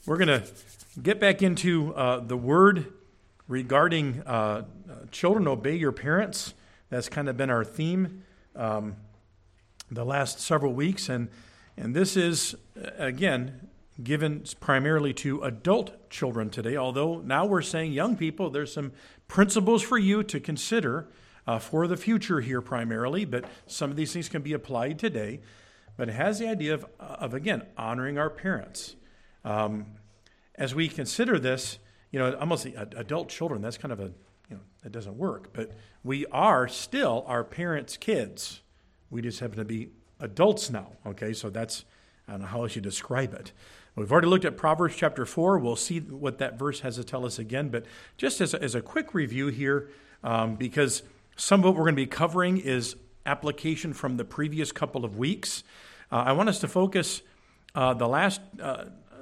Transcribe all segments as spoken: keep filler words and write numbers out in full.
We're going to get back into uh, the word regarding uh, children, obey your parents. That's kind of been our theme um, the last several weeks. And, and this is, again, given primarily to adult children today, although now we're saying young people, there's some principles for you to consider uh, for the future here primarily, but some of these things can be applied today. But it has the idea of, of again, honoring our parents. Um, as we consider this, you know, almost the adult children, that's kind of a, you know, it doesn't work. But we are still our parents' kids. We just happen to be adults now, okay? So that's, I don't know how else you describe it. We've already looked at Proverbs chapter four. We'll see what that verse has to tell us again. But just as a, as a quick review here, um, because some of what we're going to be covering is application from the previous couple of weeks. Uh, I want us to focus uh, the last uh,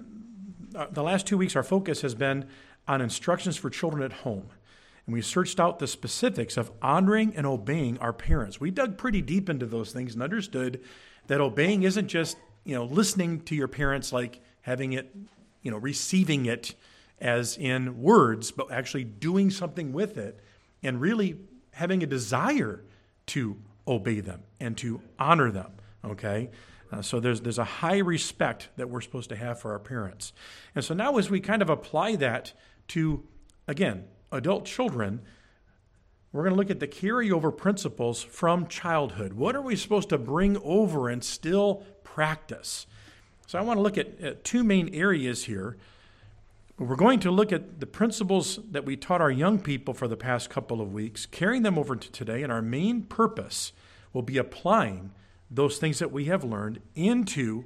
uh, the last two weeks. Our focus has been on instructions for children at home, and we searched out the specifics of honoring and obeying our parents. We dug pretty deep into those things and understood that obeying isn't just you know listening to your parents, like having it, you know, receiving it as in words, but actually doing something with it, and really having a desire to obey them and to honor them. Okay. Uh, so there's there's a high respect that we're supposed to have for our parents. And so now as we kind of apply that to, again, adult children, we're going to look at the carryover principles from childhood. What are we supposed to bring over and still practice? So I want to look at, at two main areas here. We're going to look at the principles that we taught our young people for the past couple of weeks, carrying them over to today, and our main purpose will be applying those things that we have learned into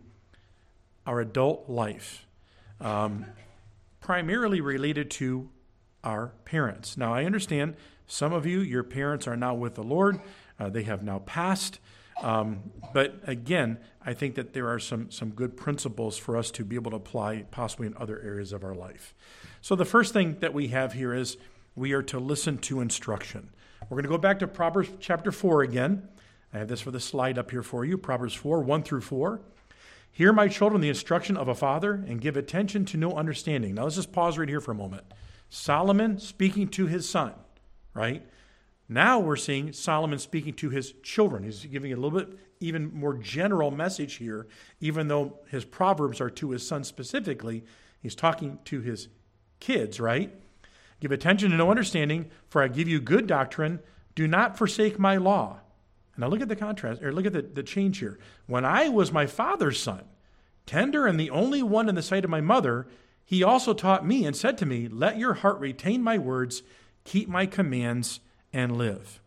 our adult life, um, primarily related to our parents. Now, I understand some of you, your parents are now with the Lord. Uh, they have now passed. Um, but again, I think that there are some, some good principles for us to be able to apply possibly in other areas of our life. So the first thing that we have here is we are to listen to instruction. We're going to go back to Proverbs chapter four again. I have this for the slide up here for you, Proverbs four, one through four. Hear, my children, the instruction of a father, and give attention to no understanding. Now, let's just pause right here for a moment. Solomon speaking to his son, right? Now we're seeing Solomon speaking to his children. He's giving a little bit even more general message here, even though his Proverbs are to his son specifically. He's talking to his kids, right? Give attention to no understanding, for I give you good doctrine. Do not forsake my law. Now look at the contrast, or look at the, the change here. When I was my father's son, tender and the only one in the sight of my mother, he also taught me and said to me, let your heart retain my words, keep my commands, and live.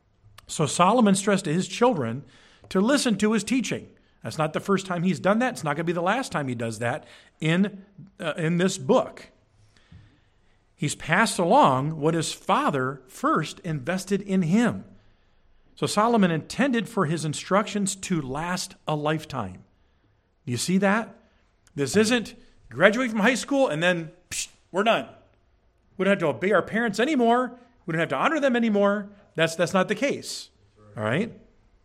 So Solomon stressed to his children to listen to his teaching. That's not the first time he's done that. It's not going to be the last time he does that in, uh, in this book. He's passed along what his father first invested in him. So Solomon intended for his instructions to last a lifetime. Do you see that? This isn't graduate from high school and then psh, we're done. We don't have to obey our parents anymore. We don't have to honor them anymore. That's, that's not the case. All right?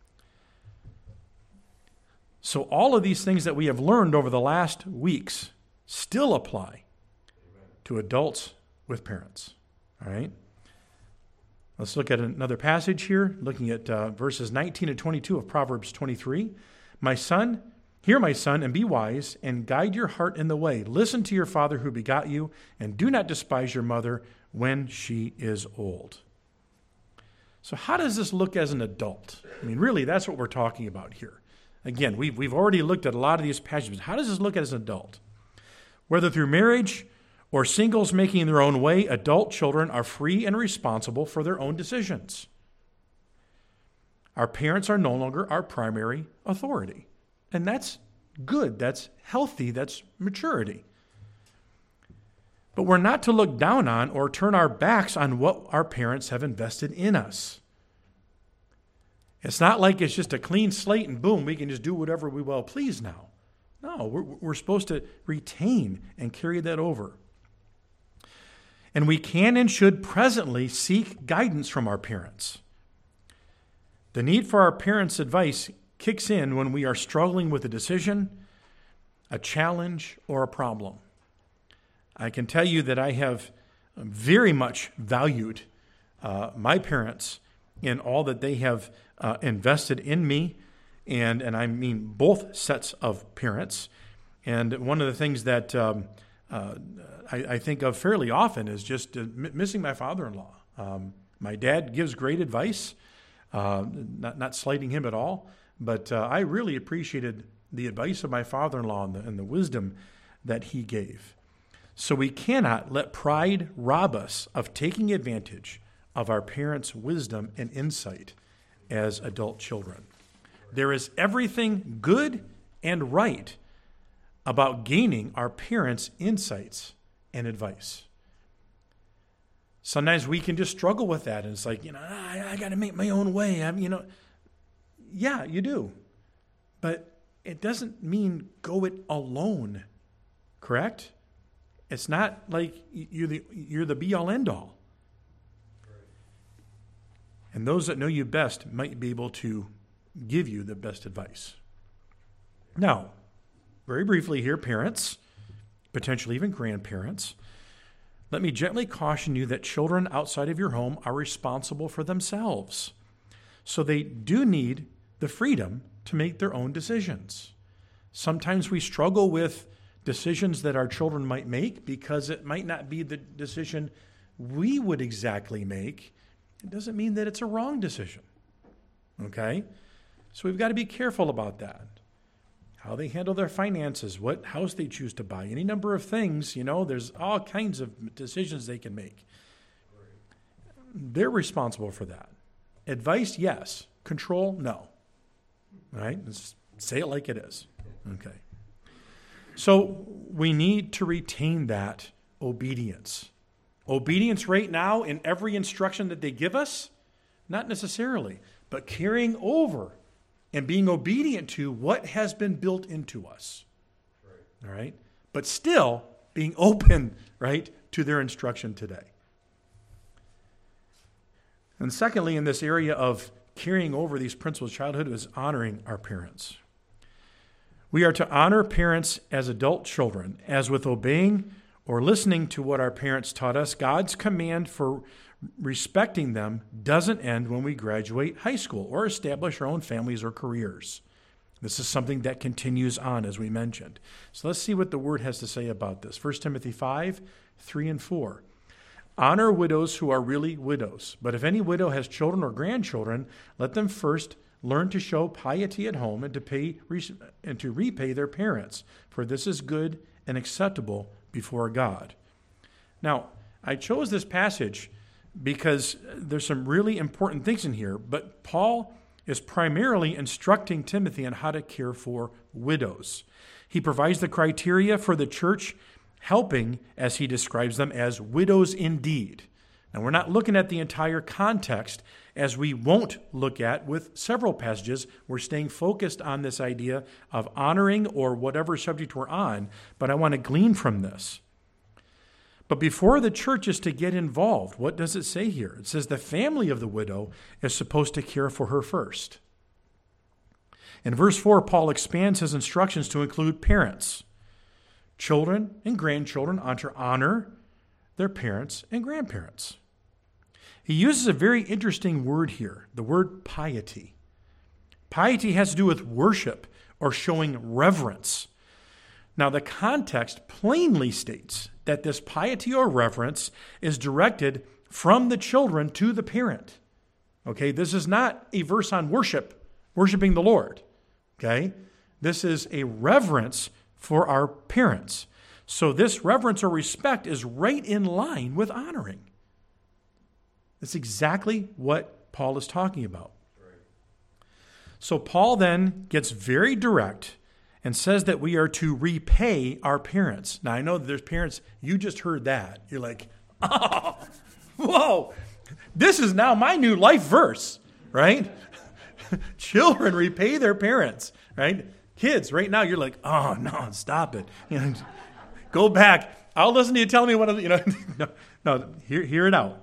So all of these things that we have learned over the last weeks still apply to adults with parents. All right? Let's look at another passage here, looking at uh, verses nineteen and twenty-two of Proverbs twenty-three. My son, hear my son, and be wise, and guide your heart in the way. Listen to your father who begot you, and do not despise your mother when she is old. So how does this look as an adult? I mean, really, that's what we're talking about here. Again, we've, we've already looked at a lot of these passages. How does this look as an adult? Whether through marriage or singles making their own way, adult children are free and responsible for their own decisions. Our parents are no longer our primary authority. And that's good. That's healthy. That's maturity. But we're not to look down on or turn our backs on what our parents have invested in us. It's not like it's just a clean slate and boom, we can just do whatever we well please now. No, we're, we're supposed to retain and carry that over. And we can and should presently seek guidance from our parents. The need for our parents' advice kicks in when we are struggling with a decision, a challenge, or a problem. I can tell you that I have very much valued uh, my parents in all that they have uh, invested in me, and, and I mean both sets of parents. And one of the things that um, uh, I, I think of fairly often is just uh, m- missing my father-in-law. Um, my dad gives great advice, uh, not, not slighting him at all, but uh, I really appreciated the advice of my father-in-law and the, and the wisdom that he gave. So we cannot let pride rob us of taking advantage of our parents' wisdom and insight as adult children. There is everything good and right about gaining our parents' insights and advice. Sometimes we can just struggle with that, and it's like, you know, I, I got to make my own way. I'm, you know, yeah, you do, but it doesn't mean go it alone. Correct? It's not like you're the you're the be all end all. And those that know you best might be able to give you the best advice. Now, very briefly here, parents, potentially even grandparents, let me gently caution you that children outside of your home are responsible for themselves. So they do need the freedom to make their own decisions. Sometimes we struggle with decisions that our children might make because it might not be the decision we would exactly make. It doesn't mean that it's a wrong decision. Okay? So we've got to be careful about that. How they handle their finances, what house they choose to buy, any number of things, you know, there's all kinds of decisions they can make. They're responsible for that. Advice, yes. Control, no. All right? Let's say it like it is. Okay. So we need to retain that obedience. Obedience right now in every instruction that they give us? Not necessarily, but carrying over and being obedient to what has been built into us. Right. All right? But still being open, right, to their instruction today. And secondly, in this area of carrying over these principles of childhood is honoring our parents. We are to honor parents as adult children, as with obeying or listening to what our parents taught us. God's command for respecting them doesn't end when we graduate high school or establish our own families or careers. This is something that continues on, as we mentioned. So let's see what the Word has to say about this. First Timothy five, three and four. Honor widows who are really widows. But if any widow has children or grandchildren, let them first learn to show piety at home and to pay and to repay their parents, for this is good and acceptable before God. Now, I chose this passage because there's some really important things in here, but Paul is primarily instructing Timothy on how to care for widows. He provides the criteria for the church helping, as he describes them, as widows indeed. Now, we're not looking at the entire context, as we won't look at with several passages. We're staying focused on this idea of honoring or whatever subject we're on, but I want to glean from this. But before the church is to get involved, what does it say here? It says the family of the widow is supposed to care for her first. In verse four, Paul expands his instructions to include parents. Children and grandchildren are to honor their parents and grandparents. He uses a very interesting word here, the word piety. Piety has to do with worship or showing reverence. Now, the context plainly states that this piety or reverence is directed from the children to the parent. Okay, this is not a verse on worship, worshiping the Lord. Okay, this is a reverence for our parents. So this reverence or respect is right in line with honoring. That's exactly what Paul is talking about. So Paul then gets very direct and says that we are to repay our parents. Now, I know that there's parents, you just heard that. You're like, oh, whoa, this is now my new life verse, right? Children repay their parents, right? Kids, right now, you're like, oh, no, stop it. You know, go back. I'll listen to you tell me what, you know, no, no hear, hear it out.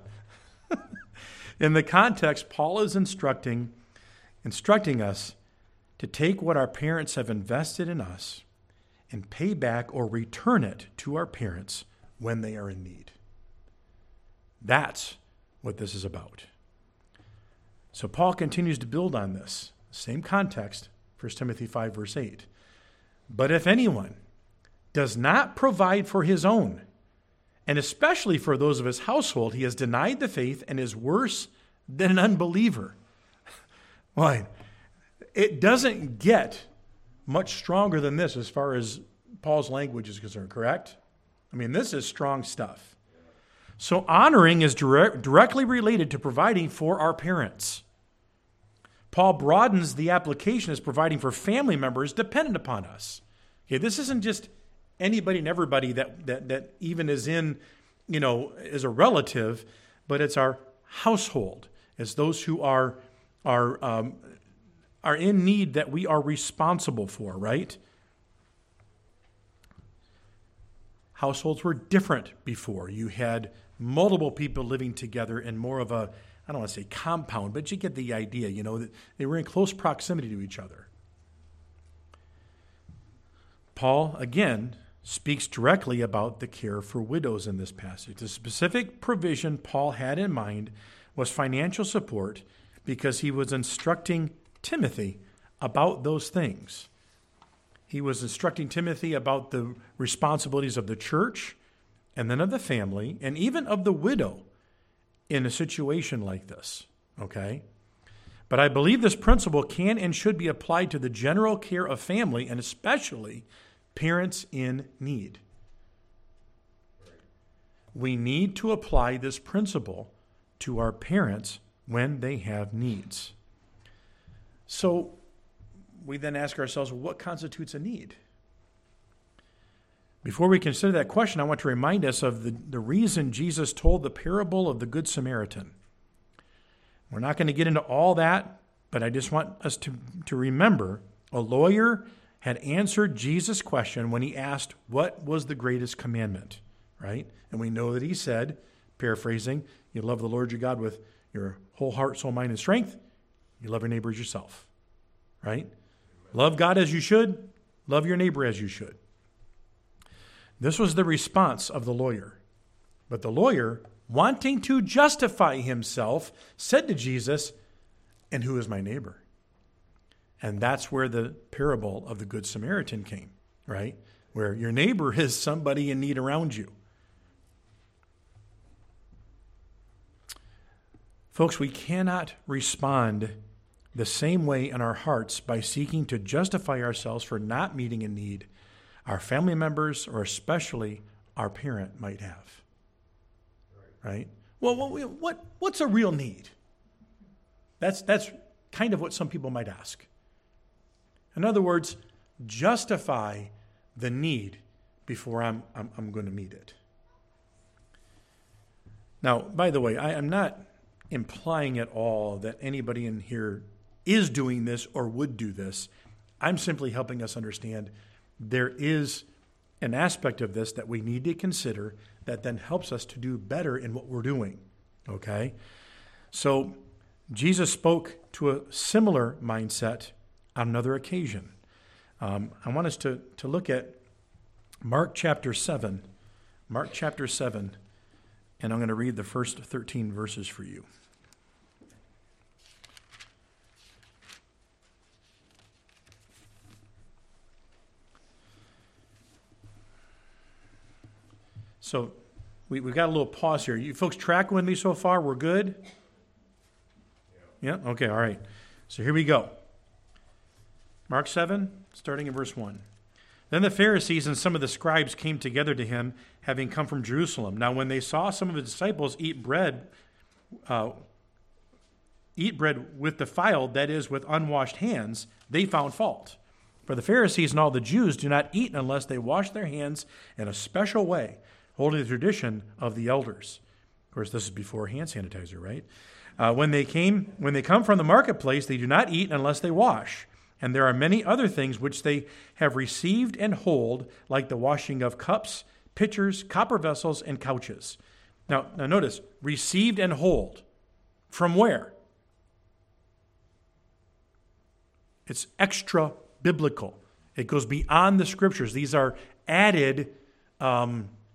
In the context, Paul is instructing, instructing us to take what our parents have invested in us and pay back or return it to our parents when they are in need. That's what this is about. So Paul continues to build on this. Same context, First Timothy five, verse eight. But if anyone does not provide for his own, and especially for those of his household, he has denied the faith and is worse than an unbeliever. Why? It doesn't get much stronger than this as far as Paul's language is concerned, correct? I mean, this is strong stuff. So honoring is direct, directly related to providing for our parents. Paul broadens the application as providing for family members dependent upon us. Okay, this isn't just anybody and everybody that, that, that even is in, you know, is a relative, but it's our household. It's those who are, are, um, are in need that we are responsible for, right? Households were different before. You had multiple people living together in more of a, I don't want to say compound, but you get the idea, you know, that they were in close proximity to each other. Paul, again, speaks directly about the care for widows in this passage. The specific provision Paul had in mind was financial support because he was instructing Timothy about those things. He was instructing Timothy about the responsibilities of the church and then of the family and even of the widow in a situation like this, okay? But I believe this principle can and should be applied to the general care of family and especially parents in need. We need to apply this principle to our parents when they have needs. So we then ask ourselves, what constitutes a need? Before we consider that question, I want to remind us of the, the reason Jesus told the parable of the Good Samaritan. We're not going to get into all that, but I just want us to, to remember a lawyer had answered Jesus' question when he asked what was the greatest commandment, right? And we know that he said, paraphrasing, you love the Lord your God with your whole heart, soul, mind, and strength. You love your neighbor as yourself, right? Love God as you should. Love your neighbor as you should. This was the response of the lawyer. But the lawyer, wanting to justify himself, said to Jesus, and who is my neighbor? And that's where the parable of the Good Samaritan came, right? Where your neighbor is somebody in need around you. Folks, we cannot respond the same way in our hearts by seeking to justify ourselves for not meeting a need our family members or especially our parent might have. Right? Well, what, what what's a real need? That's that's kind of what some people might ask. In other words, justify the need before I'm I'm, I'm going to meet it. Now, by the way, I am not implying at all that anybody in here is doing this or would do this. I'm simply helping us understand there is an aspect of this that we need to consider that then helps us to do better in what we're doing, okay? So Jesus spoke to a similar mindset on another occasion. Um, I want us to, to look at Mark chapter seven. Mark chapter seven, and I'm going to read the first thirteen verses for you. So we, we've got a little pause here. You folks tracking with me so far? We're good? Yeah. yeah? Okay, all right. So here we go. Mark seven, starting in verse one. Then the Pharisees and some of the scribes came together to him, having come from Jerusalem. Now when they saw some of his disciples eat bread, uh, eat bread with defiled, that is, with unwashed hands, they found fault. For the Pharisees and all the Jews do not eat unless they wash their hands in a special way, holding the tradition of the elders. Of course, this is before hand sanitizer, right? Uh, when they came, when they come from the marketplace, they do not eat unless they wash. And there are many other things which they have received and hold, like the washing of cups, pitchers, copper vessels, and couches. Now, now notice, received and hold. From where? It's extra biblical. It goes beyond the scriptures. These are added um,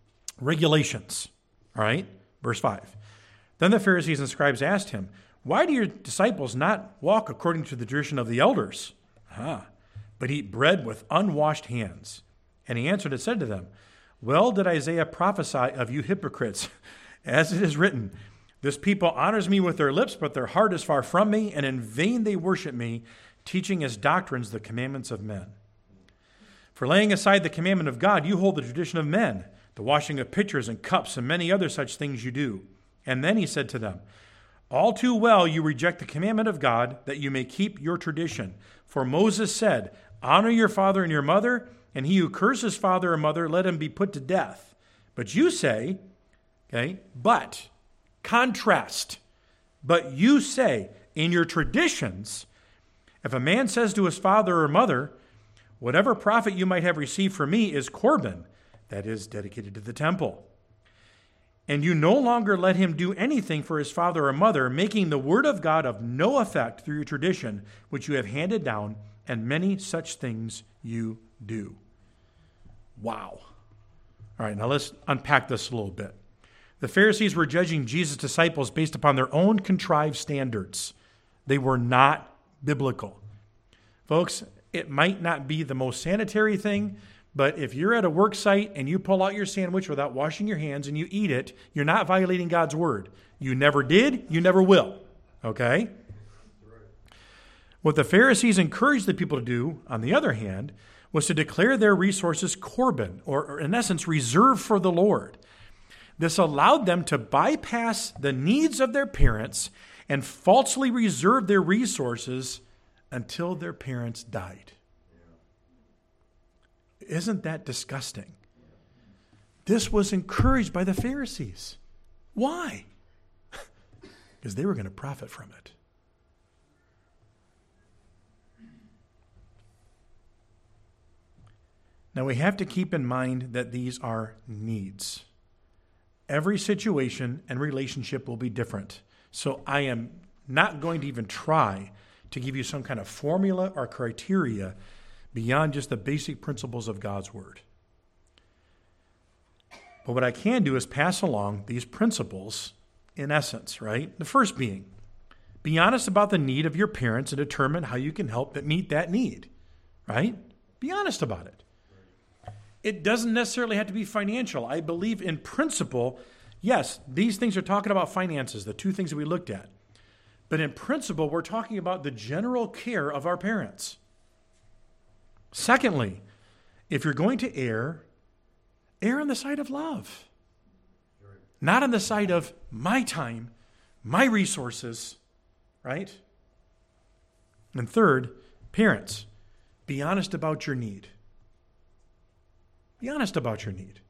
regulations. All right, verse five. Then the Pharisees and scribes asked him, why do your disciples not walk according to the tradition of the elders, ah, but eat bread with unwashed hands? And he answered and said to them, well did Isaiah prophesy of you hypocrites, as it is written, this people honors me with their lips, but their heart is far from me, and in vain they worship me, teaching as doctrines the commandments of men. For laying aside the commandment of God, you hold the tradition of men, the washing of pitchers and cups, and many other such things you do. And then he said to them, all too well you reject the commandment of God, that you may keep your tradition. For Moses said, honor your father and your mother, and he who curses father or mother, let him be put to death. But you say, okay, but, contrast, but you say, in your traditions, if a man says to his father or mother, whatever profit you might have received from me is Corban, that is dedicated to the temple. And you no longer let him do anything for his father or mother, making the word of God of no effect through your tradition, which you have handed down, and many such things you do. Wow. All right, now let's unpack this a little bit. The Pharisees were judging Jesus' disciples based upon their own contrived standards. They were not biblical. Folks, it might not be the most sanitary thing, but if you're at a work site and you pull out your sandwich without washing your hands and you eat it, you're not violating God's word. You never did, you never will. Okay? What the Pharisees encouraged the people to do, on the other hand, was to declare their resources Corban, or, or in essence, reserved for the Lord. This allowed them to bypass the needs of their parents and falsely reserve their resources until their parents died. Isn't that disgusting? This was encouraged by the Pharisees. Why? Because they were going to profit from it. Now we have to keep in mind that these are needs. Every situation and relationship will be different. So I am not going to even try to give you some kind of formula or criteria beyond just the basic principles of God's word. But what I can do is pass along these principles in essence, right? The first being, be honest about the need of your parents and determine how you can help meet that need, right? Be honest about it. It doesn't necessarily have to be financial. I believe in principle, yes, these things are talking about finances, the two things that we looked at. But in principle, we're talking about the general care of our parents. Secondly, if you're going to err, err on the side of love. Not on the side of my time, my resources, right? And third, parents, be honest about your need. Be honest about your need.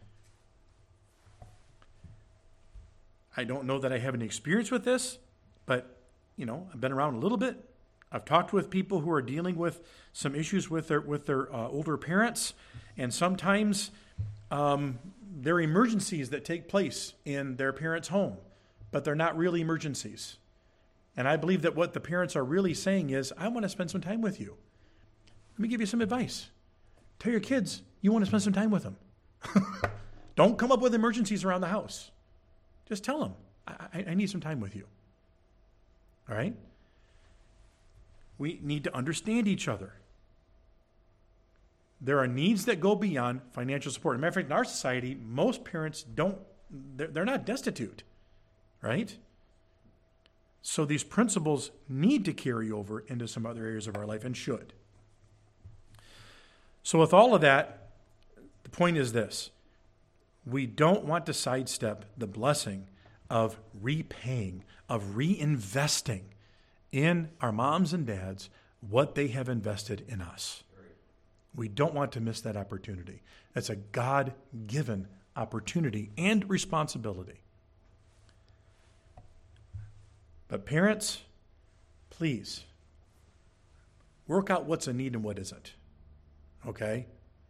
I don't know that I have any experience with this, but, you know, I've been around a little bit. I've talked with people who are dealing with some issues with their with their uh, older parents, and sometimes um, there are emergencies that take place in their parents' home, but they're not really emergencies. And I believe that what the parents are really saying is, I want to spend some time with you. Let me give you some advice. Tell your kids you want to spend some time with them. Don't come up with emergencies around the house. Just tell them, I, I need some time with you. All right? We need to understand each other. There are needs that go beyond financial support. As a matter of fact, in our society, most parents don't, they're, they're not destitute, right? So these principles need to carry over into some other areas of our life and should. So with all of that, the point is this. We don't want to sidestep the blessing of repaying, of reinvesting in our moms and dads what they have invested in us. We don't want to miss that opportunity. That's a God-given opportunity and responsibility. But parents, please, work out what's a need and what isn't. Okay?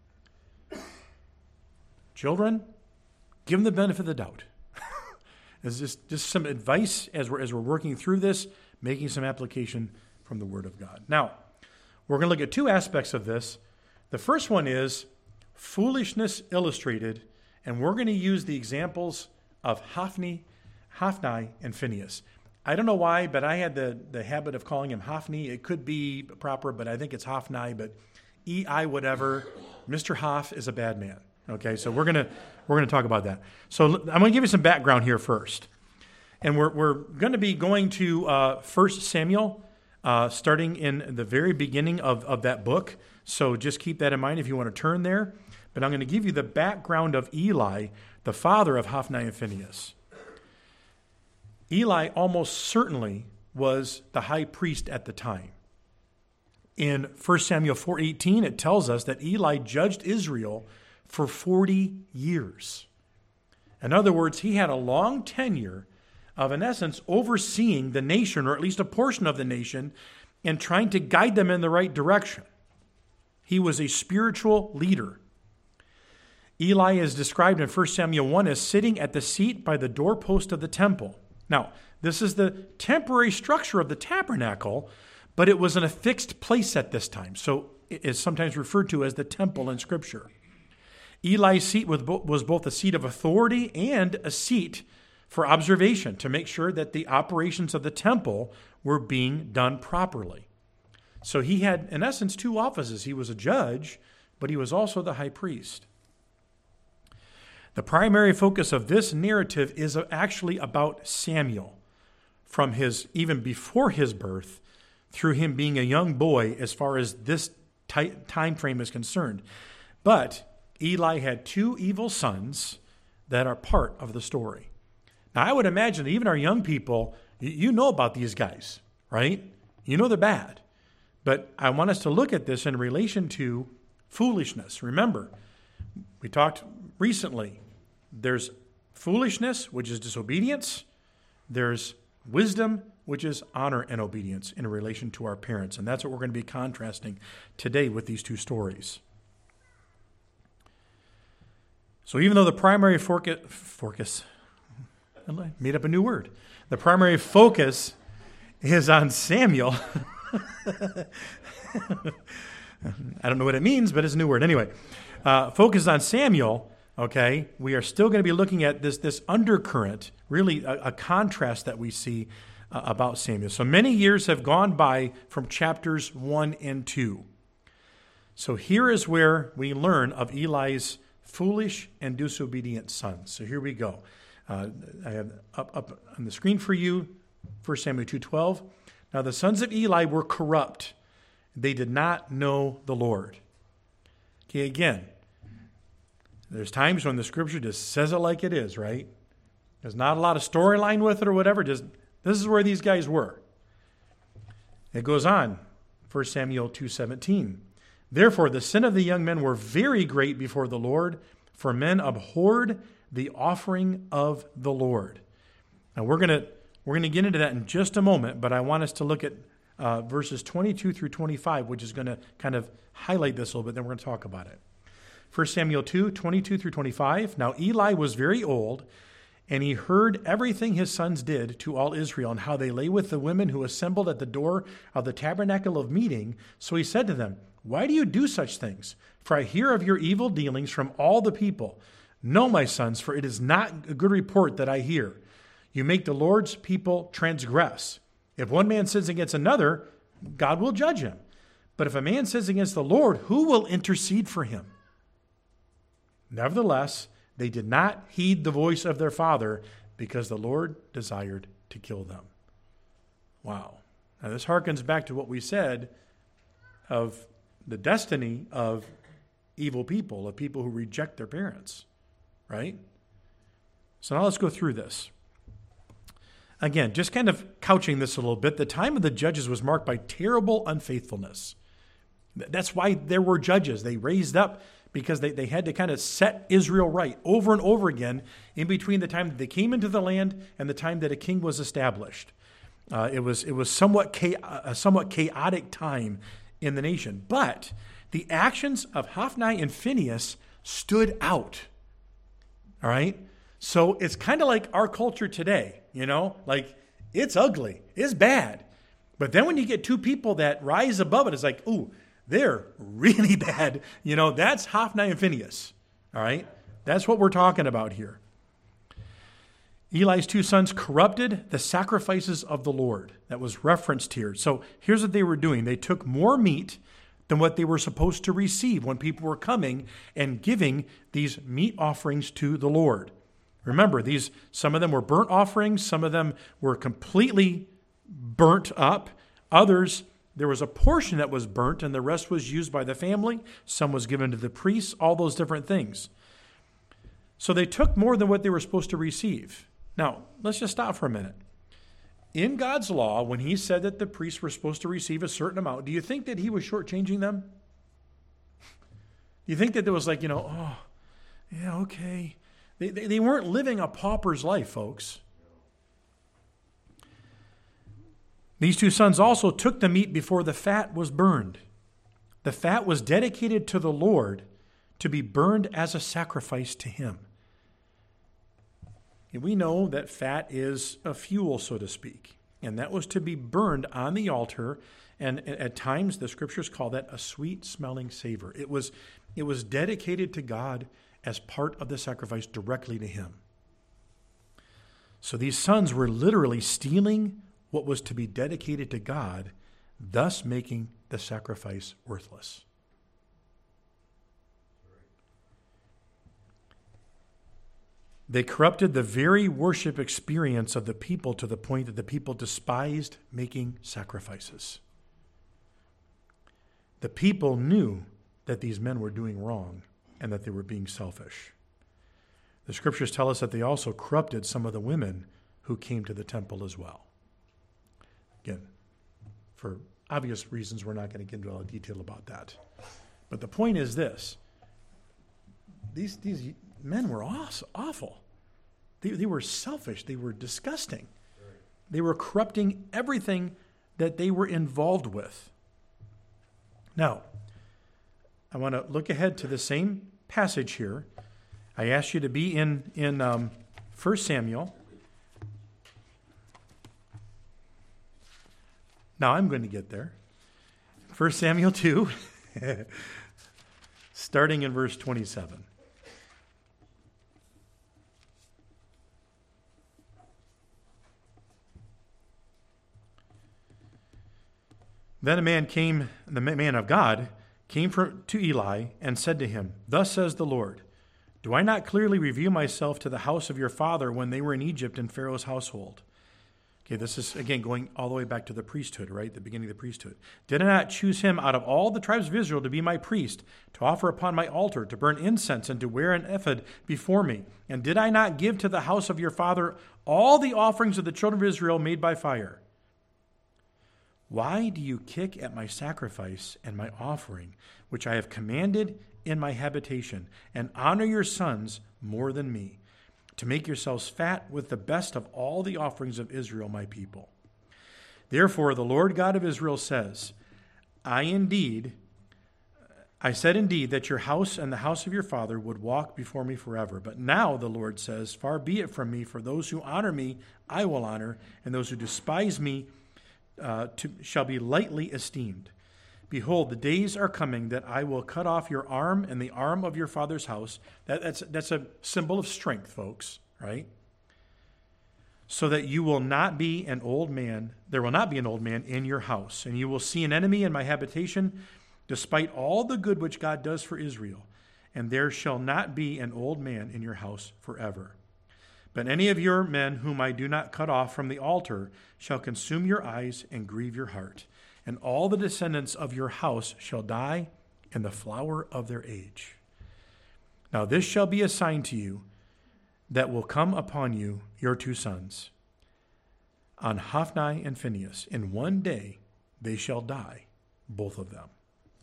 Children, give them the benefit of the doubt. It's just, just some advice as we're, as we're working through this, making some application from the Word of God. Now, we're going to look at two aspects of this. The first one is foolishness illustrated and we're going to use the examples of Hophni, Hophni, and Phinehas. I don't know why, but I had the, the habit of calling him Hophni. It could be proper, but I think it's Hophni, but E I whatever. Mister Hoff is a bad man. Okay, so we're gonna we're gonna talk about that. So I'm gonna give you some background here first, and we're we're going to be going to uh, First Samuel, uh, starting in the very beginning of of that book. So just keep that in mind if you want to turn there. But I'm going to give you the background of Eli, the father of Hophni and Phinehas. Eli almost certainly was the high priest at the time. In First Samuel four eighteen, it tells us that Eli judged Israel for forty years. In other words, he had a long tenure of, in essence, overseeing the nation, or at least a portion of the nation, and trying to guide them in the right direction. He was a spiritual leader. Eli is described in First Samuel one as sitting at the seat by the doorpost of the temple. Now, this is the temporary structure of the tabernacle, but it was in a fixed place at this time. So it is sometimes referred to as the temple in Scripture. Eli's seat was both a seat of authority and a seat for observation to make sure that the operations of the temple were being done properly. So he had, in essence, two offices. He was a judge, but he was also the high priest. The primary focus of this narrative is actually about Samuel, from his, even before his birth, through him being a young boy as far as this t- time frame is concerned. But Eli had two evil sons that are part of the story. Now, I would imagine that even our young people, you know about these guys, right? You know they're bad. But I want us to look at this in relation to foolishness. Remember, we talked recently, there's foolishness, which is disobedience. There's wisdom, which is honor and obedience in relation to our parents. And that's what we're going to be contrasting today with these two stories. So even though the primary focus, focus, I made up a new word. The primary focus is on Samuel. I don't know what it means, but it's a new word. Anyway, uh, focus on Samuel, okay, we are still going to be looking at this, this undercurrent, really a, a contrast that we see uh, about Samuel. So many years have gone by from chapters one and two. So here is where we learn of Eli's foolish and disobedient sons. So here we go. Uh, I have up, up on the screen for you, First Samuel two twelve. Now the sons of Eli were corrupt. They did not know the Lord. Okay, again, there's times when the Scripture just says it like it is, right? There's not a lot of storyline with it or whatever. Just this is where these guys were. It goes on, First Samuel two seventeen. Therefore, the sin of the young men were very great before the Lord, for men abhorred the offering of the Lord. Now, we're going to we're going to get into that in just a moment, but I want us to look at uh, verses twenty-two through twenty-five, which is going to kind of highlight this a little bit, then we're going to talk about it. First Samuel two, twenty-two through twenty-five. Now, Eli was very old, and he heard everything his sons did to all Israel, and how they lay with the women who assembled at the door of the tabernacle of meeting. So he said to them, "Why do you do such things? For I hear of your evil dealings from all the people. No, my sons, for it is not a good report that I hear. You make the Lord's people transgress. If one man sins against another, God will judge him. But if a man sins against the Lord, who will intercede for him?" Nevertheless, they did not heed the voice of their father, because the Lord desired to kill them. Wow. Now this harkens back to what we said of the destiny of evil people, of people who reject their parents, right? So now let's go through this. Again, just kind of couching this a little bit, the time of the judges was marked by terrible unfaithfulness. That's why there were judges. They raised up because they, they had to kind of set Israel right over and over again in between the time that they came into the land and the time that a king was established. Uh, it was it was somewhat cha- a somewhat chaotic time in the nation. But the actions of Hophni and Phinehas stood out. All right? So it's kind of like our culture today, you know? Like, it's ugly. It's bad. But then when you get two people that rise above it, it's like, ooh, they're really bad. You know, that's Hophni and Phinehas. All right? That's what we're talking about here. Eli's two sons corrupted the sacrifices of the Lord. That was referenced here. So here's what they were doing. They took more meat than what they were supposed to receive when people were coming and giving these meat offerings to the Lord. Remember, these some of them were burnt offerings. Some of them were completely burnt up. Others, there was a portion that was burnt and the rest was used by the family. Some was given to the priests, all those different things. So they took more than what they were supposed to receive. Now, let's just stop for a minute. In God's law, when he said that the priests were supposed to receive a certain amount, do you think that he was shortchanging them? Do you think that there was like, you know, oh, yeah, okay. They, they, they weren't living a pauper's life, folks. These two sons also took the meat before the fat was burned. The fat was dedicated to the Lord to be burned as a sacrifice to him. And we know that fat is a fuel, so to speak, and that was to be burned on the altar, and at times the scriptures call that a sweet-smelling savor. It was, it was dedicated to God as part of the sacrifice directly to him. So these sons were literally stealing what was to be dedicated to God, thus making the sacrifice worthless. They corrupted the very worship experience of the people to the point that the people despised making sacrifices. The people knew that these men were doing wrong and that they were being selfish. The scriptures tell us that they also corrupted some of the women who came to the temple as well. Again, for obvious reasons, we're not going to get into all the detail about that. But the point is this. These, these men were awful. They, they were selfish. They were disgusting. They were corrupting everything that they were involved with. Now, I want to look ahead to the same passage here. I asked you to be in, in um, First Samuel. Now I'm going to get there. First Samuel two, starting in verse twenty-seven. Then a man came, the man of God, came from, to Eli and said to him, "Thus says the Lord, do I not clearly reveal myself to the house of your father when they were in Egypt in Pharaoh's household?" Okay, this is, again, going all the way back to the priesthood, right? The beginning of the priesthood. "Did I not choose him out of all the tribes of Israel to be my priest, to offer upon my altar, to burn incense, and to wear an ephod before me? And did I not give to the house of your father all the offerings of the children of Israel made by fire? Why do you kick at my sacrifice and my offering, which I have commanded in my habitation, and honor your sons more than me, to make yourselves fat with the best of all the offerings of Israel, my people? Therefore, the Lord God of Israel says, I indeed, I said indeed that your house and the house of your father would walk before me forever. But now, the Lord says, far be it from me, for those who honor me, I will honor, and those who despise me uh, to, shall be lightly esteemed. Behold, the days are coming that I will cut off your arm and the arm of your father's house." That, that's, that's a symbol of strength, folks, right? "So that you will not be an old man, there will not be an old man in your house, and you will see an enemy in my habitation, despite all the good which God does for Israel. And there shall not be an old man in your house forever. But any of your men whom I do not cut off from the altar shall consume your eyes and grieve your heart. And all the descendants of your house shall die in the flower of their age. Now this shall be a sign to you that will come upon you, your two sons. On Hophni and Phinehas, in one day they shall die, both of them."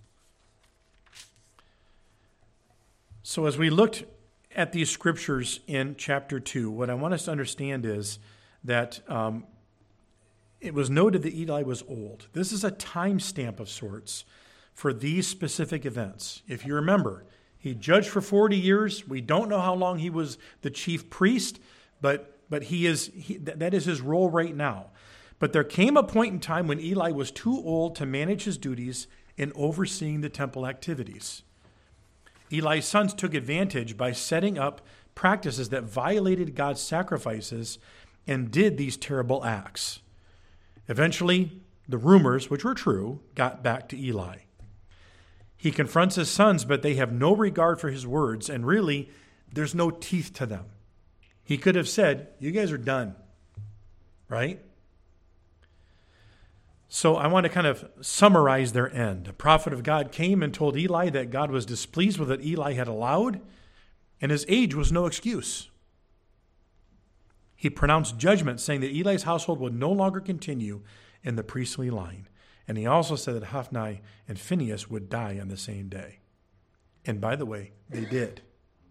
So as we looked at these scriptures in chapter two, what I want us to understand is that um, it was noted that Eli was old. This is a time stamp of sorts for these specific events. If you remember, he judged for forty years. We don't know how long he was the chief priest, but but he is he, that is his role right now. But there came a point in time when Eli was too old to manage his duties in overseeing the temple activities. Eli's sons took advantage by setting up practices that violated God's sacrifices and did these terrible acts. Eventually, the rumors, which were true, got back to Eli. He confronts his sons, but they have no regard for his words, and really, there's no teeth to them. He could have said, you guys are done, right? So I want to kind of summarize their end. A prophet of God came and told Eli that God was displeased with what Eli had allowed, and his age was no excuse. He pronounced judgment, saying that Eli's household would no longer continue in the priestly line. And he also said that Hophni and Phinehas would die on the same day. And by the way, they did.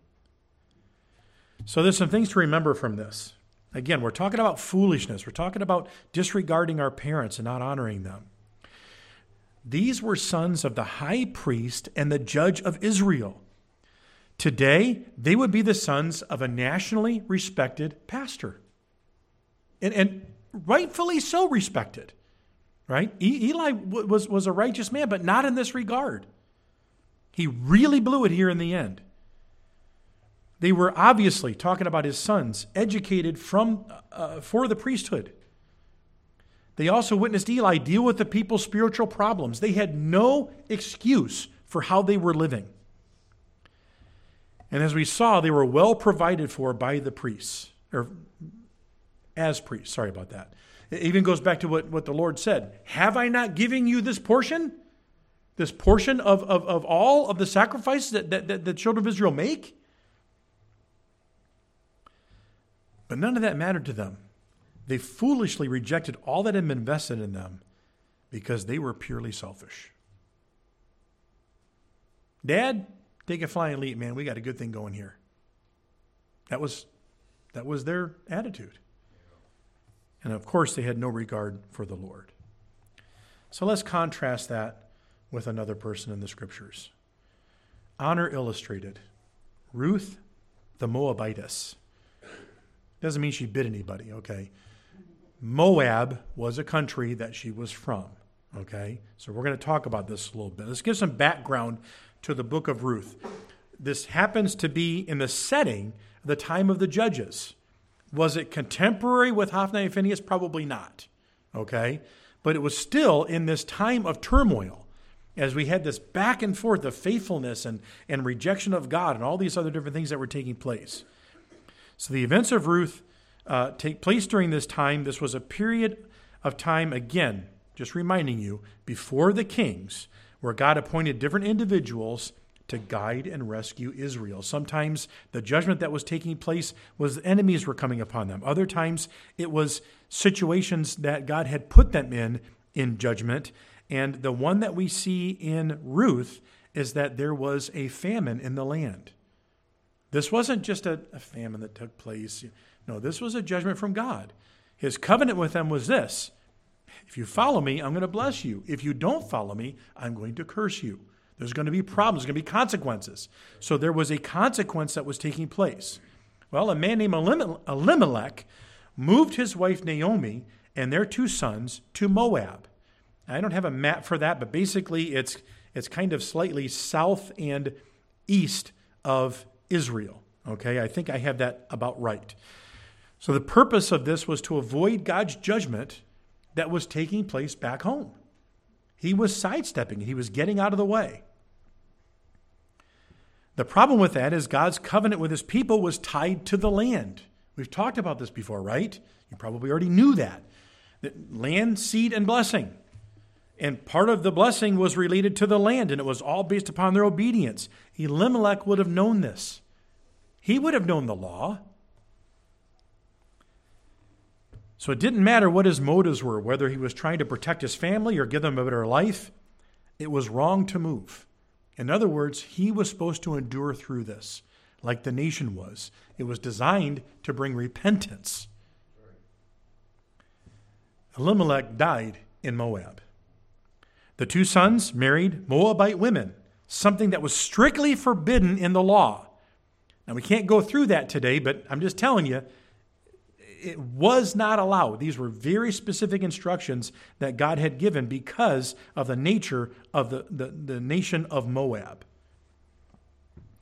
So there's some things to remember from this. Again, we're talking about foolishness. We're talking about disregarding our parents and not honoring them. These were sons of the high priest and the judge of Israel. Today, they would be the sons of a nationally respected pastor. And, and rightfully so respected. Right? E- Eli w- was, was a righteous man, but not in this regard. He really blew it here in the end. They were obviously, talking about his sons, educated from uh, for the priesthood. They also witnessed Eli deal with the people's spiritual problems. They had no excuse for how they were living. And as we saw, they were well provided for by the priests, or as priests, sorry about that. It even goes back to what, what the Lord said. Have I not given you this portion? This portion of, of, of all of the sacrifices that, that, that the children of Israel make? But none of that mattered to them. They foolishly rejected all that had been invested in them because they were purely selfish. Dad, take a flying leap, man. We got a good thing going here. That was, that was their attitude. And of course, they had no regard for the Lord. So let's contrast that with another person in the Scriptures. Honor illustrated. Ruth the Moabitess. Doesn't mean she bit anybody, okay? Moab was a country that she was from, okay? So we're going to talk about this a little bit. Let's give some background to the book of Ruth. This happens to be in the setting of the time of the judges. Was it contemporary with Hophni and Phinehas? Probably not, okay? But it was still in this time of turmoil as we had this back and forth of faithfulness and, and rejection of God and all these other different things that were taking place. So the events of Ruth uh, take place during this time. This was a period of time, again, just reminding you, before the kings, where God appointed different individuals to guide and rescue Israel. Sometimes the judgment that was taking place was enemies were coming upon them. Other times it was situations that God had put them in, in judgment. And the one that we see in Ruth is that there was a famine in the land. This wasn't just a, a famine that took place. No, this was a judgment from God. His covenant with them was this. If you follow me, I'm going to bless you. If you don't follow me, I'm going to curse you. There's going to be problems. There's going to be consequences. So there was a consequence that was taking place. Well, a man named Elimelech moved his wife Naomi and their two sons to Moab. I don't have a map for that, but basically it's it's kind of slightly south and east of Israel. Okay, I think I have that about right. So the purpose of this was to avoid God's judgment that was taking place back home. He was sidestepping it. He was getting out of the way. The problem with that is God's covenant with his people was tied to the land. We've talked about this before, right? You probably already knew that. That land, seed, and blessing. And part of the blessing was related to the land, and it was all based upon their obedience. Elimelech would have known this. He would have known the law. So it didn't matter what his motives were, whether he was trying to protect his family or give them a better life. It was wrong to move. In other words, he was supposed to endure through this, like the nation was. It was designed to bring repentance. Elimelech died in Moab. The two sons married Moabite women, something that was strictly forbidden in the law. Now, we can't go through that today, but I'm just telling you, it was not allowed. These were very specific instructions that God had given because of the nature of the, the, the nation of Moab.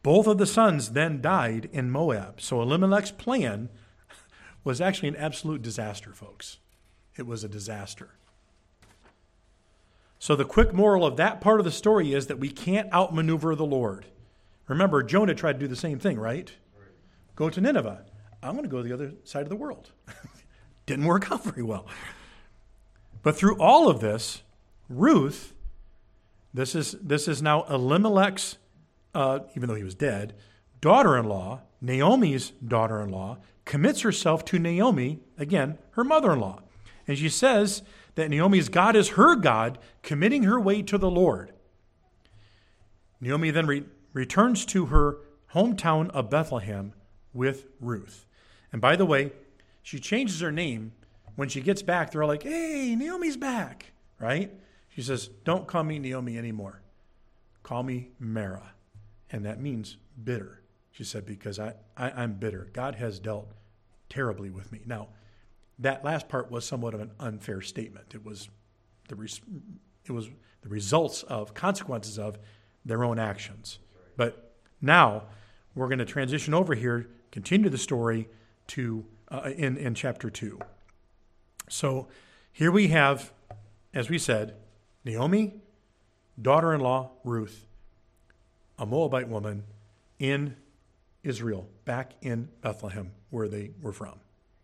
Both of the sons then died in Moab. So Elimelech's plan was actually an absolute disaster, folks. It was a disaster. So the quick moral of that part of the story is that we can't outmaneuver the Lord. Remember, Jonah tried to do the same thing, right? Right. Go to Nineveh. I'm going to go to the other side of the world. Didn't work out very well. But through all of this, Ruth, this is this is now Elimelech's, uh, even though he was dead, daughter-in-law, Naomi's daughter-in-law, commits herself to Naomi, again, her mother-in-law. And she says that Naomi's God is her God, committing her way to the Lord. Naomi then re- returns to her hometown of Bethlehem with Ruth. And by the way, she changes her name. When she gets back, they're all like, hey, Naomi's back, right? She says, don't call me Naomi anymore. Call me Mara. And that means bitter, she said, because I, I, I'm bitter. God has dealt terribly with me. Now, that last part was somewhat of an unfair statement. It was the res- it was the results of, consequences of their own actions. But now we're going to transition over here, continue the story to uh, in, in chapter two. So here we have, as we said, Naomi, daughter-in-law Ruth, a Moabite woman in Israel, back in Bethlehem, where they were from.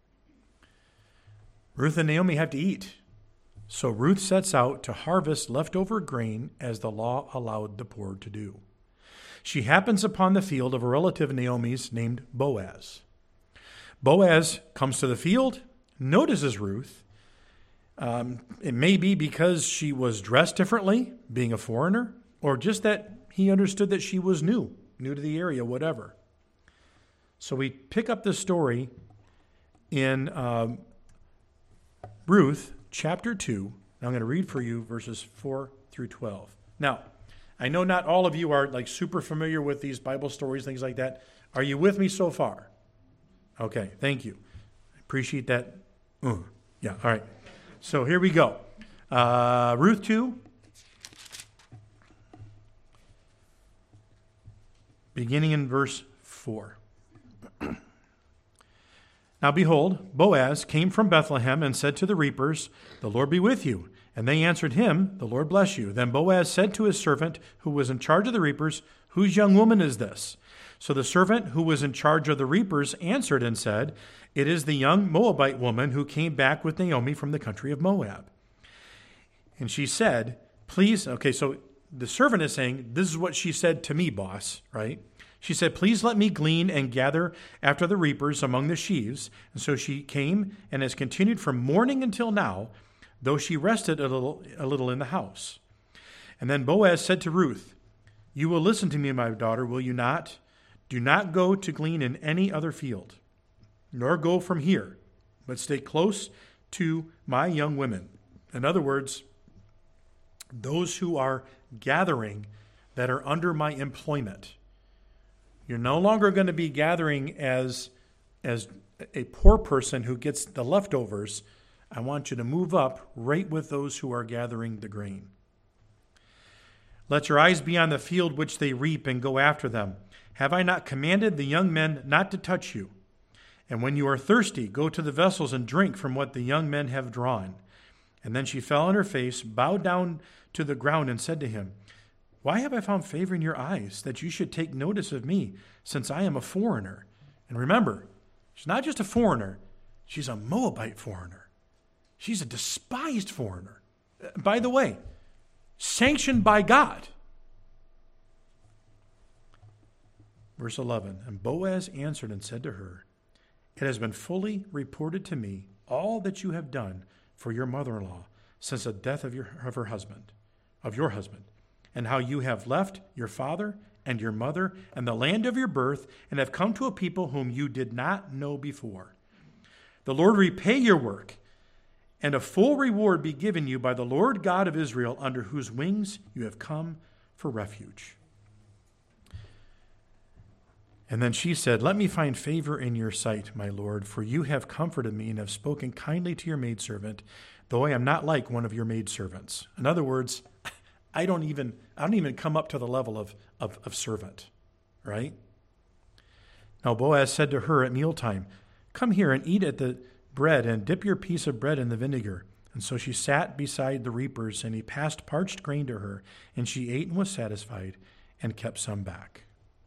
Ruth and Naomi have to eat. So Ruth sets out to harvest leftover grain as the law allowed the poor to do. She happens upon the field of a relative Naomi's named Boaz. Boaz comes to the field, notices Ruth. Um, it may be because she was dressed differently, being a foreigner, or just that he understood that she was new, new to the area, whatever. So we pick up the story in um, Ruth chapter two. I'm going to read for you verses four through twelve. Now, I know not all of you are like super familiar with these Bible stories, things like that. Are you with me so far? Okay, thank you. I appreciate that. Uh, yeah, all right. So here we go. Uh, Ruth two, beginning in verse four. Now behold, Boaz came from Bethlehem and said to the reapers, the Lord be with you. And they answered him, the Lord bless you. Then Boaz said to his servant who was in charge of the reapers, whose young woman is this? So the servant who was in charge of the reapers answered and said, it is the young Moabite woman who came back with Naomi from the country of Moab. And she said, please, okay, so the servant is saying, this is what she said to me, boss, right? She said, please let me glean and gather after the reapers among the sheaves. And so she came and has continued from morning until now, though she rested a little, a little in the house. And then Boaz said to Ruth, you will listen to me, my daughter, will you not? Do not go to glean in any other field, nor go from here, but stay close to my young women. In other words, those who are gathering that are under my employment. You're no longer going to be gathering as, as a poor person who gets the leftovers. I want you to move up right with those who are gathering the grain. Let your eyes be on the field which they reap and go after them. Have I not commanded the young men not to touch you? And when you are thirsty, go to the vessels and drink from what the young men have drawn. And then she fell on her face, bowed down to the ground, and said to him, why have I found favor in your eyes, that you should take notice of me, since I am a foreigner? And remember, she's not just a foreigner, she's a Moabite foreigner. She's a despised foreigner. By the way, sanctioned by God. Verse eleven, and Boaz answered and said to her, it has been fully reported to me all that you have done for your mother-in-law since the death of your of her husband, of your husband, and how you have left your father and your mother and the land of your birth and have come to a people whom you did not know before. The Lord repay your work, and a full reward be given you by the Lord God of Israel, under whose wings you have come for refuge. And then she said, let me find favor in your sight, my Lord, for you have comforted me and have spoken kindly to your maidservant, though I am not like one of your maidservants. In other words, I don't even I don't even come up to the level of, of, of servant. right? Now Boaz said to her at mealtime, "Come here and eat at the bread and dip your piece of bread in the vinegar." And so she sat beside the reapers, and he passed parched grain to her, and she ate and was satisfied and kept some back.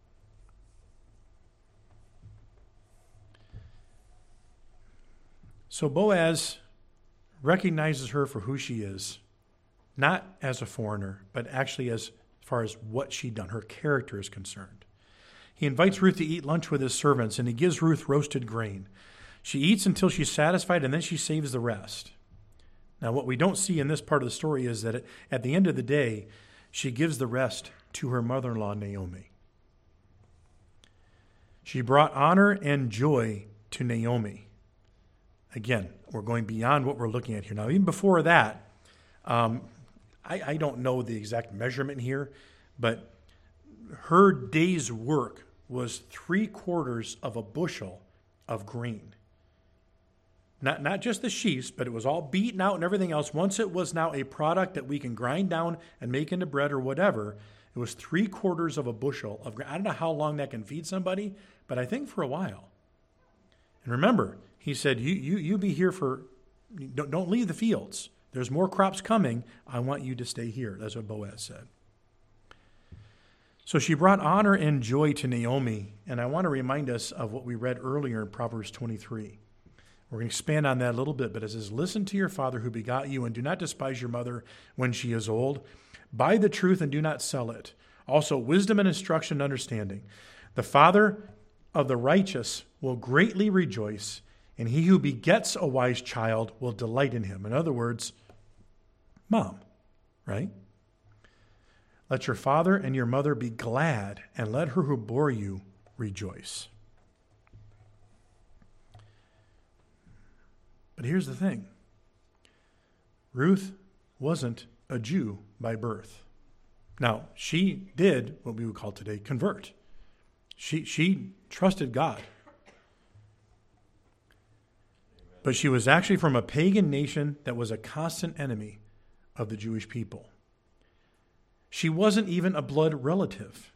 So Boaz recognizes her for who she is, not as a foreigner, but actually as far as what she'd done. Her character is concerned. He invites Ruth to eat lunch with his servants, and he gives Ruth roasted grain. She eats until she's satisfied, and then she saves the rest. Now, what we don't see in this part of the story is that at the end of the day, she gives the rest to her mother-in-law, Naomi. She brought honor and joy to Naomi. Again, we're going beyond what we're looking at here. Now, even before that, um, I, I don't know the exact measurement here, but her day's work was three quarters of a bushel of grain. Not, not just the sheaves, but it was all beaten out and everything else. Once it was now a product that we can grind down and make into bread or whatever, it was three quarters of a bushel of grain. I don't know how long that can feed somebody, but I think for a while. And remember, he said, you you you be here for, don't, don't leave the fields. There's more crops coming. I want you to stay here. That's what Boaz said. So she brought honor and joy to Naomi. And I want to remind us of what we read earlier in Proverbs twenty-three. We're going to expand on that a little bit, but it says, "Listen to your father who begot you, and do not despise your mother when she is old. Buy the truth and do not sell it. Also, wisdom and instruction and understanding. The father of the righteous will greatly rejoice, and he who begets a wise child will delight in him." In other words, mom, right? "Let your father and your mother be glad, and let her who bore you rejoice." But here's the thing. Ruth wasn't a Jew by birth. Now, she did what we would call today convert. She, she trusted God. But she was actually from a pagan nation that was a constant enemy of the Jewish people. She wasn't even a blood relative.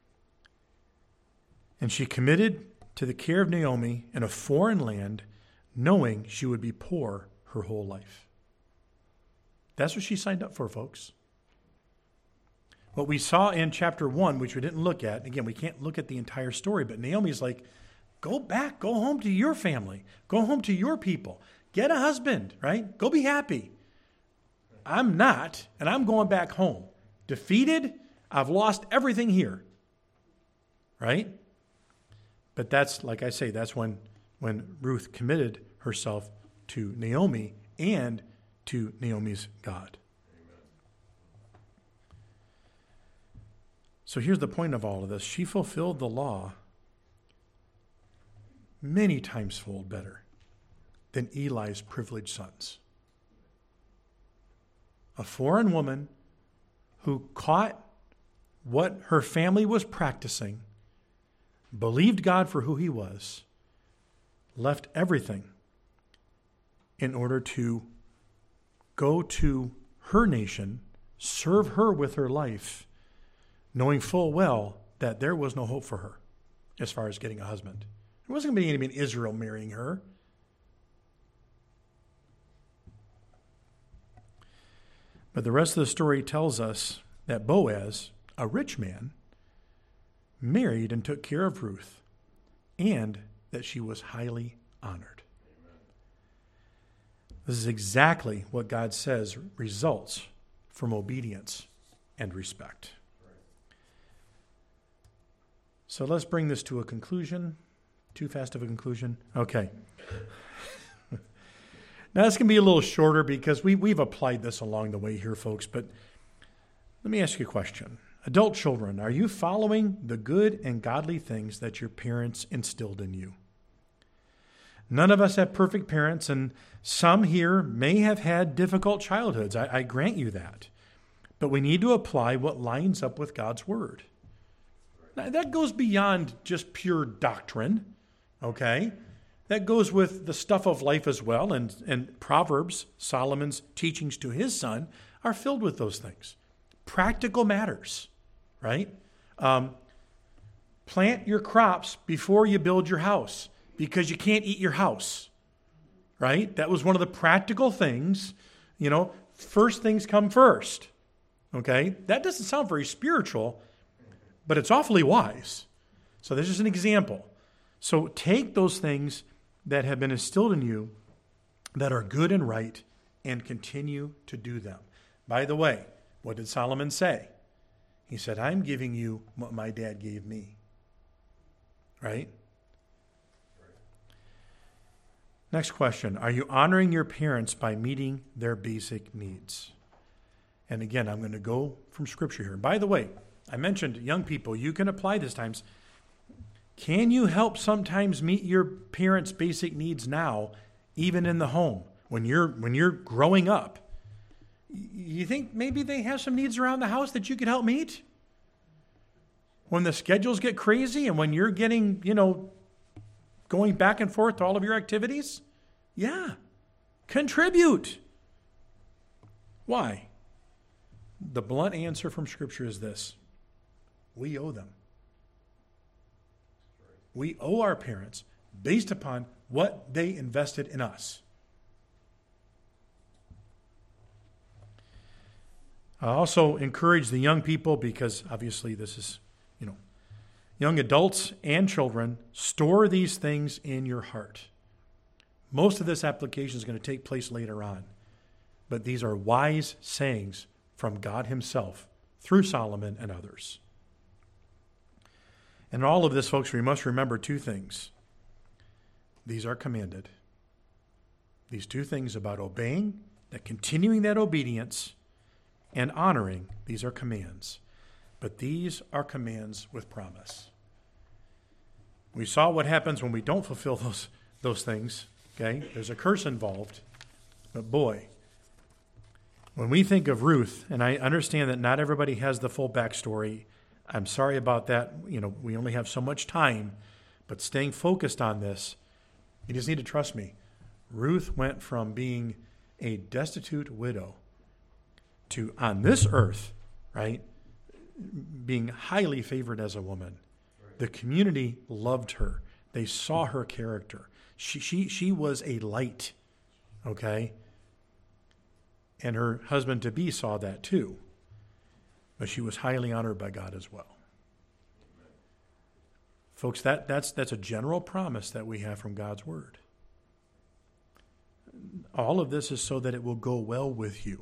And she committed to the care of Naomi in a foreign land, knowing she would be poor her whole life. That's what she signed up for, folks. What we saw in chapter one, which we didn't look at, again, we can't look at the entire story, but Naomi's like, go back, go home to your family, go home to your people, get a husband, right? Go be happy. I'm not, and I'm going back home. Defeated, I've lost everything here, right? But that's, like I say, that's when, when Ruth committed herself to Naomi and to Naomi's God. Amen. So here's the point of all of this. She fulfilled the law many times fold better than Eli's privileged sons. A foreign woman who caught what her family was practicing, believed God for who he was, left everything in order to go to her nation, serve her with her life, knowing full well that there was no hope for her as far as getting a husband. There wasn't going to be anybody in Israel marrying her. But the rest of the story tells us that Boaz, a rich man, married and took care of Ruth, and that she was highly honored. Amen. This is exactly what God says results from obedience and respect. Right. So let's bring this to a conclusion. Too fast of a conclusion? Okay. Now, this can be a little shorter because we, we've applied this along the way here, folks, but let me ask you a question. Adult children, are you following the good and godly things that your parents instilled in you? None of us have perfect parents, and some here may have had difficult childhoods. I, I grant you that. But we need to apply what lines up with God's word. Now, that goes beyond just pure doctrine, okay? That goes with the stuff of life as well, and, and Proverbs, Solomon's teachings to his son, are filled with those things. Practical matters, right? Um, plant your crops before you build your house because you can't eat your house, right? That was one of the practical things, you know, first things come first, okay? That doesn't sound very spiritual, but it's awfully wise. So this is an example. So take those things that have been instilled in you that are good and right and continue to do them. By the way, what did Solomon say? He said, I'm giving you what my dad gave me. Right? Next question. Are you honoring your parents by meeting their basic needs? And again, I'm going to go from Scripture here. By the way, I mentioned young people, you can apply this times. Can you help sometimes meet your parents' basic needs now, even in the home, when you're when you're growing up? You think maybe they have some needs around the house that you could help meet? When the schedules get crazy and when you're getting, you know, going back and forth to all of your activities? Yeah. Contribute. Why? The blunt answer from Scripture is this. We owe them. We owe our parents based upon what they invested in us. I also encourage the young people, because obviously this is, you know, young adults and children, store these things in your heart. Most of this application is going to take place later on, but these are wise sayings from God himself through Solomon and others. And all of this, folks, we must remember two things. These are commanded. These two things about obeying, that continuing that obedience, and honoring, these are commands. But these are commands with promise. We saw what happens when we don't fulfill those, those things. Okay? There's a curse involved. But boy, when we think of Ruth, and I understand that not everybody has the full backstory, I'm sorry about that. You know, we only have so much time, but staying focused on this, you just need to trust me. Ruth went from being a destitute widow to, on this earth, right, being highly favored as a woman. The community loved her. They saw her character. She, she, she was a light, okay? And her husband-to-be saw that too. But she was highly honored by God as well. Folks, that, that's, that's a general promise that we have from God's Word. All of this is so that it will go well with you.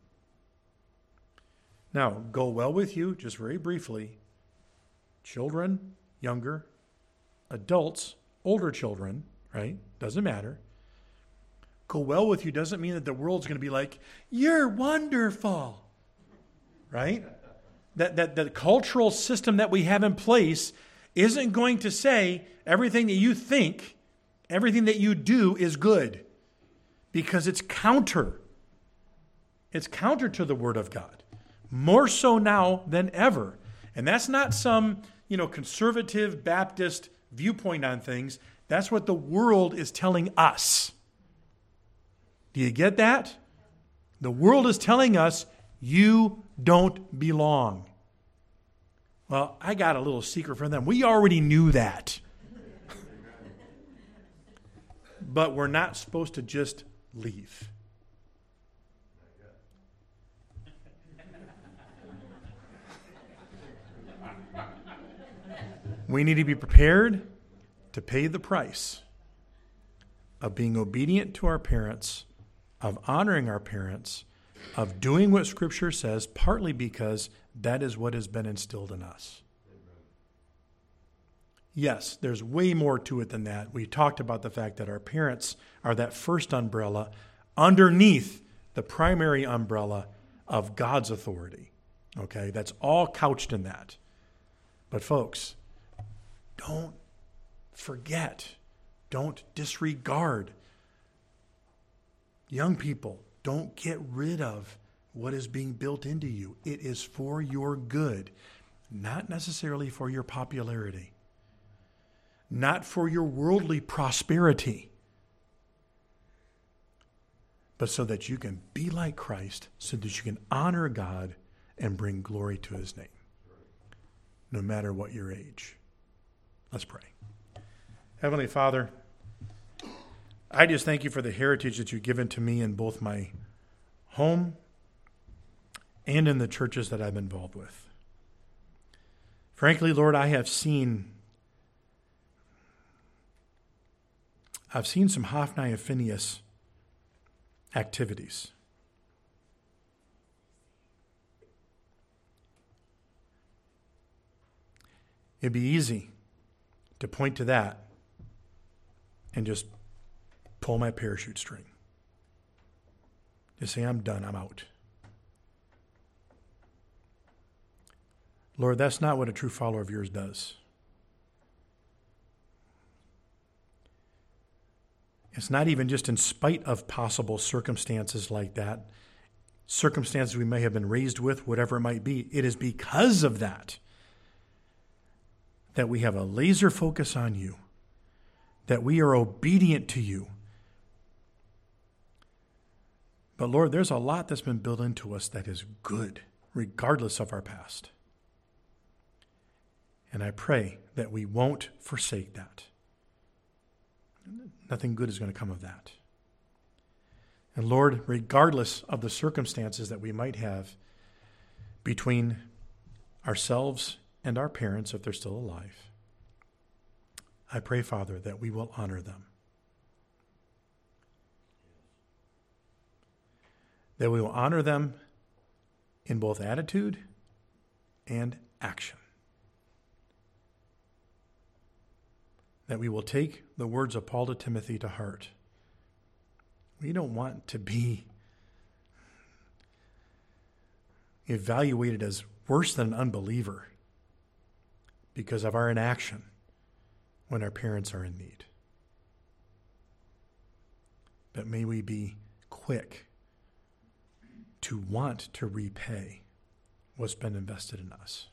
Now, go well with you, just very briefly. Children, younger, adults, older children, right? Doesn't matter. Go well with you doesn't mean that the world's going to be like, you're wonderful, right? That, that the cultural system that we have in place isn't going to say everything that you think, everything that you do is good, because it's counter. It's counter to the Word of God, more so now than ever. And that's not some, you know, conservative Baptist viewpoint on things. That's what the world is telling us. Do you get that? The world is telling us you don't belong. Well, I got a little secret from them. We already knew that. But we're not supposed to just leave. We need to be prepared to pay the price of being obedient to our parents, of honoring our parents, of doing what Scripture says, partly because that is what has been instilled in us. Yes, there's way more to it than that. We talked about the fact that our parents are that first umbrella underneath the primary umbrella of God's authority. Okay, that's all couched in that. But folks, don't forget, don't disregard. Young people, don't get rid of what is being built into you. It is for your good, not necessarily for your popularity, not for your worldly prosperity, but so that you can be like Christ, so that you can honor God and bring glory to his name, no matter what your age. Let's pray. Heavenly Father, I just thank you for the heritage that you've given to me in both my home and in the churches that I'm involved with. Frankly, Lord, I have seen I've seen some Hophni and Phinehas activities. It'd be easy to point to that and just pull my parachute string. Just say, I'm done, I'm out. Lord, that's not what a true follower of yours does. It's not even just in spite of possible circumstances like that, circumstances we may have been raised with, whatever it might be. It is because of that that we have a laser focus on you, that we are obedient to you. But Lord, there's a lot that's been built into us that is good, regardless of our past. And I pray that we won't forsake that. Nothing good is going to come of that. And Lord, regardless of the circumstances that we might have between ourselves and our parents, if they're still alive, I pray, Father, that we will honor them. That we will honor them in both attitude and action. That we will take the words of Paul to Timothy to heart. We don't want to be evaluated as worse than an unbeliever because of our inaction when our parents are in need. But may we be quick to want to repay what's been invested in us.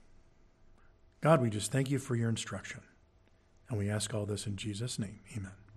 God, we just thank you for your instruction. And we ask all this in Jesus' name. Amen.